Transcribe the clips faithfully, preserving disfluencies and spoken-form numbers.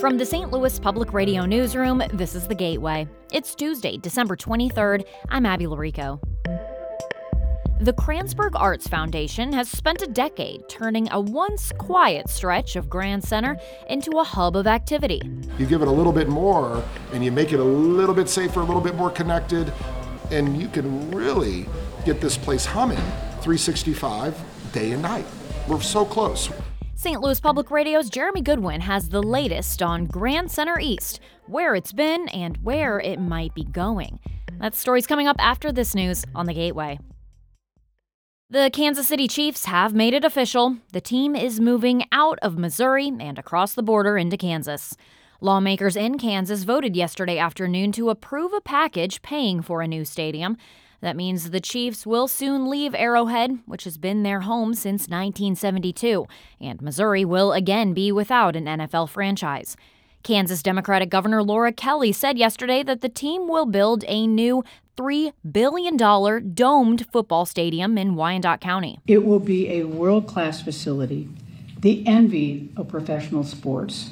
From the Saint Louis Public Radio Newsroom, this is The Gateway. It's Tuesday, December twenty-third. I'm Abby Larico. The Kranzberg Arts Foundation has spent a decade turning a once quiet stretch of Grand Center into a hub of activity. You give it a little bit more, and you make it a little bit safer, a little bit more connected, and you can really get this place humming three sixty-five day and night. We're so close. Saint Louis Public Radio's Jeremy Goodwin has the latest on Grand Center East, where it's been and where it might be going. That story's coming up after this news on The Gateway. The Kansas City Chiefs have made it official. The team is moving out of Missouri and across the border into Kansas. Lawmakers in Kansas voted yesterday afternoon to approve a package paying for a new stadium. That means the Chiefs will soon leave Arrowhead, which has been their home since nineteen seventy-two, and Missouri will again be without an N F L franchise. Kansas Democratic Governor Laura Kelly said yesterday that the team will build a new three billion dollars domed football stadium in Wyandotte County. It will be a world-class facility, the envy of professional sports.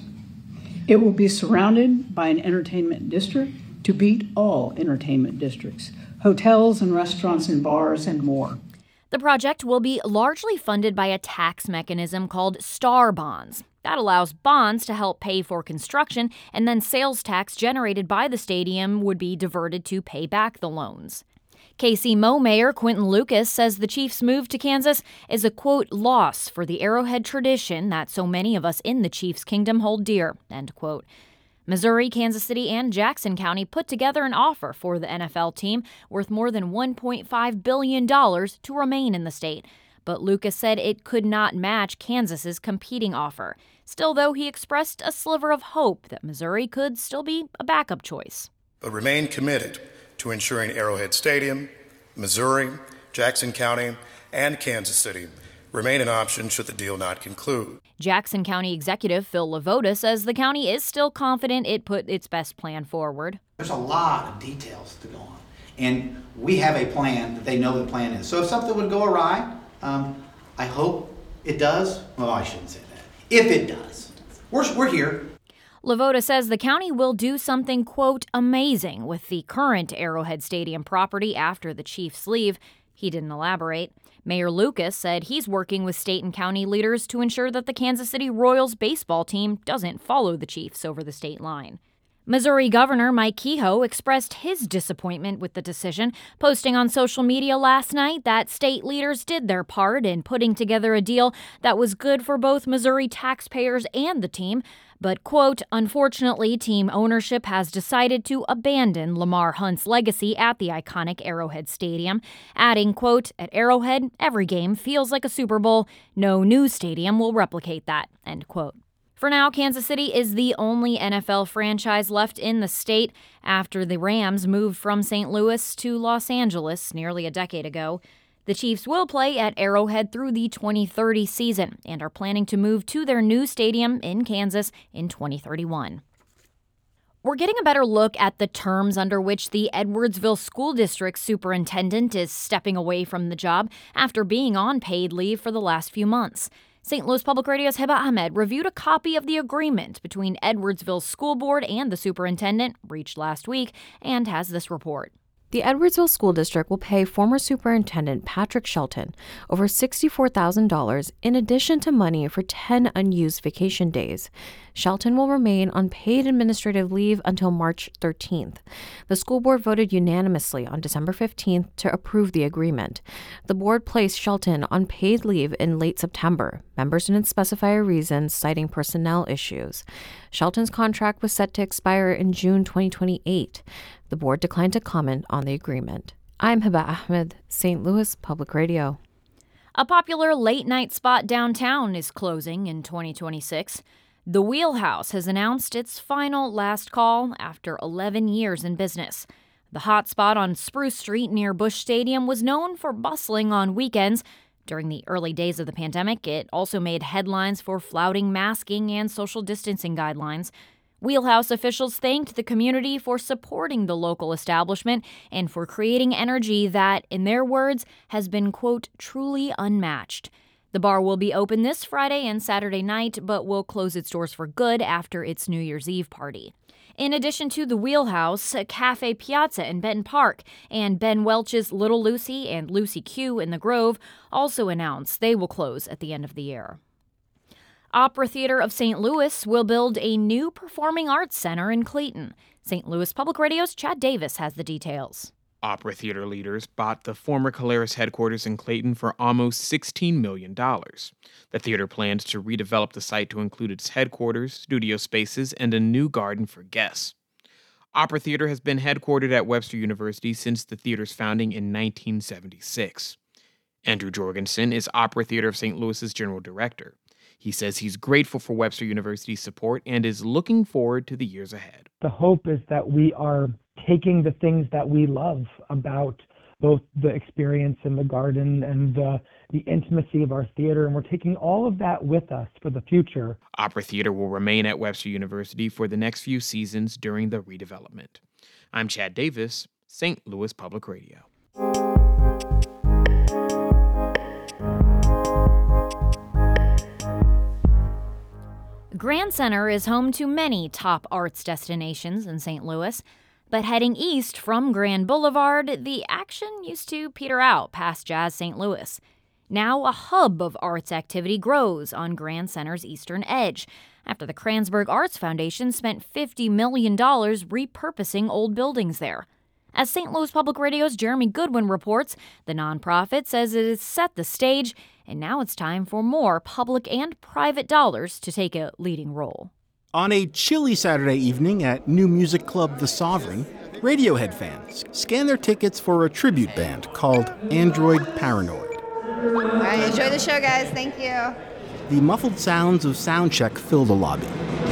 It will be surrounded by an entertainment district to beat all entertainment districts, hotels and restaurants and bars and more. The project will be largely funded by a tax mechanism called STAR bonds. That allows bonds to help pay for construction, and then sales tax generated by the stadium would be diverted to pay back the loans. K C Mo Mayor Quentin Lucas says the Chiefs' move to Kansas is a, quote, loss for the Arrowhead tradition that so many of us in the Chiefs' kingdom hold dear, end quote. Missouri, Kansas City, and Jackson County put together an offer for the N F L team worth more than one point five billion dollars to remain in the state. But Lucas said it could not match Kansas's competing offer. Still, though, he expressed a sliver of hope that Missouri could still be a backup choice. But remain committed to ensuring Arrowhead Stadium, Missouri, Jackson County, and Kansas City remain an option should the deal not conclude. Jackson County Executive Phil Lavota says the county is still confident it put its best plan forward. There's a lot of details to go on, and we have a plan that they know the plan is. So if something would go awry, um, I hope it does. Well, I shouldn't say that. If it does, we're, we're here. Lavota says the county will do something, quote, amazing with the current Arrowhead Stadium property after the Chiefs leave. He didn't elaborate. Mayor Lucas said he's working with state and county leaders to ensure that the Kansas City Royals baseball team doesn't follow the Chiefs over the state line. Missouri Governor Mike Kehoe expressed his disappointment with the decision, posting on social media last night that state leaders did their part in putting together a deal that was good for both Missouri taxpayers and the team. But, quote, unfortunately, team ownership has decided to abandon Lamar Hunt's legacy at the iconic Arrowhead Stadium, adding, quote, at Arrowhead, every game feels like a Super Bowl. No new stadium will replicate that, end quote. For now, Kansas City is the only N F L franchise left in the state after the Rams moved from Saint Louis to Los Angeles nearly a decade ago. The Chiefs will play at Arrowhead through the twenty thirty season and are planning to move to their new stadium in Kansas in twenty thirty-one. We're getting a better look at the terms under which the Edwardsville School District superintendent is stepping away from the job after being on paid leave for the last few months. Saint Louis Public Radio's Hiba Ahmed reviewed a copy of the agreement between Edwardsville School Board and the superintendent, reached last week, and has this report. The Edwardsville School District will pay former Superintendent Patrick Shelton over sixty-four thousand dollars in addition to money for ten unused vacation days. Shelton will remain on paid administrative leave until March thirteenth. The school board voted unanimously on December fifteenth to approve the agreement. The board placed Shelton on paid leave in late September. Members didn't specify a reason, citing personnel issues. Shelton's contract was set to expire in June twenty twenty-eight. The board declined to comment on the agreement. I'm Hiba Ahmed, Saint Louis Public Radio. A popular late-night spot downtown is closing in twenty twenty-six. The Wheelhouse has announced its final last call after eleven years in business. The hot spot on Spruce Street near Busch Stadium was known for bustling on weekends. During the early days of the pandemic, it also made headlines for flouting masking and social distancing guidelines. Wheelhouse officials thanked the community for supporting the local establishment and for creating energy that, in their words, has been, quote, truly unmatched. The bar will be open this Friday and Saturday night, but will close its doors for good after its New Year's Eve party. In addition to the Wheelhouse, Cafe Piazza in Benton Park, and Ben Welch's Little Lucy and Lucy Q in the Grove also announced they will close at the end of the year. Opera Theater of Saint Louis will build a new performing arts center in Clayton. Saint Louis Public Radio's Chad Davis has the details. Opera theater leaders bought the former Caleres headquarters in Clayton for almost sixteen million dollars. The theater plans to redevelop the site to include its headquarters, studio spaces, and a new garden for guests. Opera Theater has been headquartered at Webster University since the theater's founding in nineteen seventy-six. Andrew Jorgensen is Opera Theater of Saint Louis's general director. He says he's grateful for Webster University's support and is looking forward to the years ahead. The hope is that we are taking the things that we love about both the experience in the garden and the, the intimacy of our theater, and we're taking all of that with us for the future. Opera Theater will remain at Webster University for the next few seasons during the redevelopment. I'm Chad Davis, Saint Louis Public Radio. Grand Center is home to many top arts destinations in Saint Louis, but heading east from Grand Boulevard, the action used to peter out past Jazz Saint Louis. Now a hub of arts activity grows on Grand Center's eastern edge after the Kranzberg Arts Foundation spent fifty million dollars repurposing old buildings there. As Saint Louis Public Radio's Jeremy Goodwin reports, the nonprofit says it has set the stage, and now it's time for more public and private dollars to take a leading role. On a chilly Saturday evening at new music club The Sovereign, Radiohead fans scan their tickets for a tribute band called Android Paranoid. All right, enjoy the show, guys. Thank you. The muffled sounds of soundcheck fill the lobby.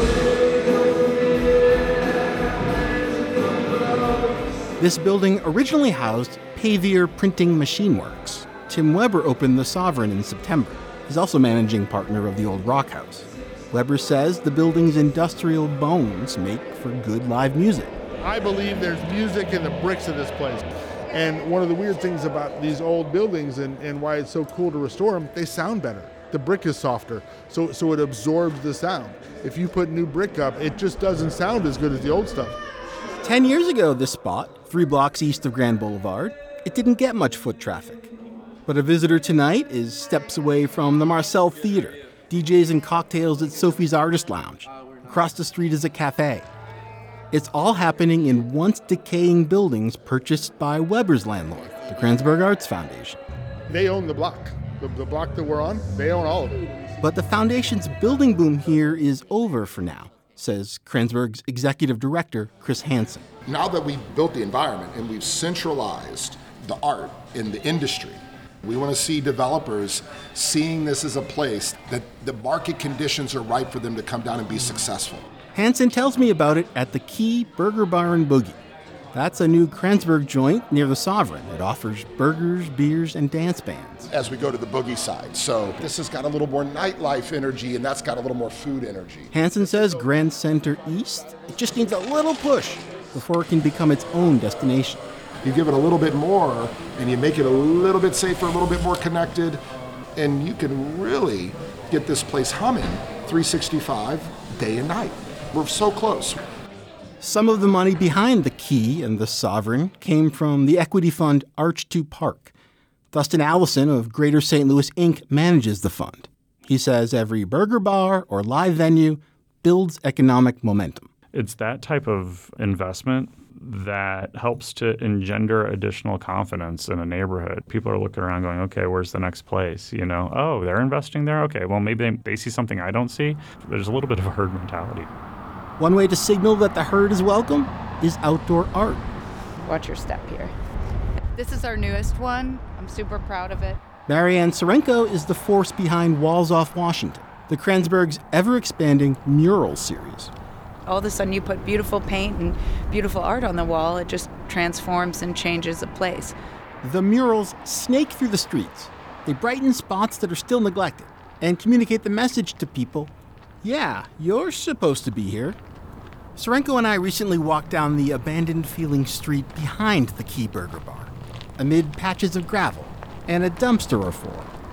This building originally housed Pavier Printing Machine Works. Tim Weber opened The Sovereign in September. He's also managing partner of the old Rock House. Weber says the building's industrial bones make for good live music. I believe there's music in the bricks of this place. And one of the weird things about these old buildings and, and why it's so cool to restore them, they sound better. The brick is softer, so, so it absorbs the sound. If you put new brick up, it just doesn't sound as good as the old stuff. Ten years ago, this spot, three blocks east of Grand Boulevard, it didn't get much foot traffic. But a visitor tonight is steps away from the Marcel Theater, D Js and cocktails at Sophie's Artist Lounge. Across the street is a cafe. It's all happening in once decaying buildings purchased by Weber's landlord, the Kranzberg Arts Foundation. They own the block. The, the block that we're on, they own all of it. But the foundation's building boom here is over for now, says Kranzberg's executive director, Chris Hansen. Now that we've built the environment and we've centralized the art in the industry, we want to see developers seeing this as a place that the market conditions are right for them to come down and be successful. Hansen tells me about it at the Key Burger Bar and Boogie. That's a new Kranzberg joint near the Sovereign. It offers burgers, beers, and dance bands. As we go to the boogie side. So this has got a little more nightlife energy, and that's got a little more food energy. Hansen says Grand Center East, it just needs a little push before it can become its own destination. You give it a little bit more, and you make it a little bit safer, a little bit more connected, and you can really get this place humming three sixty-five day and night. We're so close. Some of the money behind the Key and the Sovereign came from the equity fund Arch to Park. Dustin Allison of Greater Saint Louis Incorporated manages the fund. He says every burger bar or live venue builds economic momentum. It's that type of investment that helps to engender additional confidence in a neighborhood. People are looking around going, okay, where's the next place? You know, oh, they're investing there? Okay, well, maybe they, they see something I don't see. There's a little bit of a herd mentality. One way to signal that the herd is welcome is outdoor art. Watch your step here. This is our newest one. I'm super proud of it. Marianne Sorenko is the force behind Walls Off Washington, the Kranzberg's ever-expanding mural series. All of a sudden you put beautiful paint and beautiful art on the wall, it just transforms and changes a place. The murals snake through the streets. They brighten spots that are still neglected and communicate the message to people, yeah, you're supposed to be here. Sorenko and I recently walked down the abandoned-feeling street behind the Key Burger Bar, amid patches of gravel and a dumpster or four.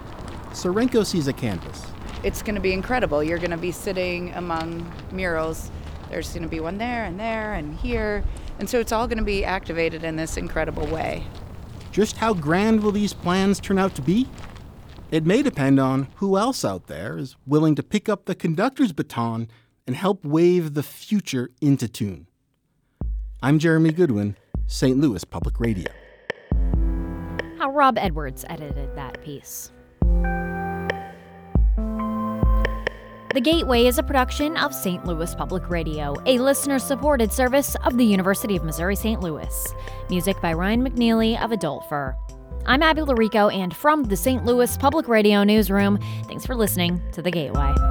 Serenko sees a canvas. It's going to be incredible. You're going to be sitting among murals. There's going to be one there and there and here. And so it's all going to be activated in this incredible way. Just how grand will these plans turn out to be? It may depend on who else out there is willing to pick up the conductor's baton and help wave the future into tune. I'm Jeremy Goodwin, Saint Louis Public Radio. How Rob Edwards edited that piece. The Gateway is a production of Saint Louis Public Radio, a listener-supported service of the University of Missouri-Saint Louis. Music by Ryan McNeely of Adult Fur. I'm Abby Larico, and from the Saint Louis Public Radio newsroom, thanks for listening to The Gateway.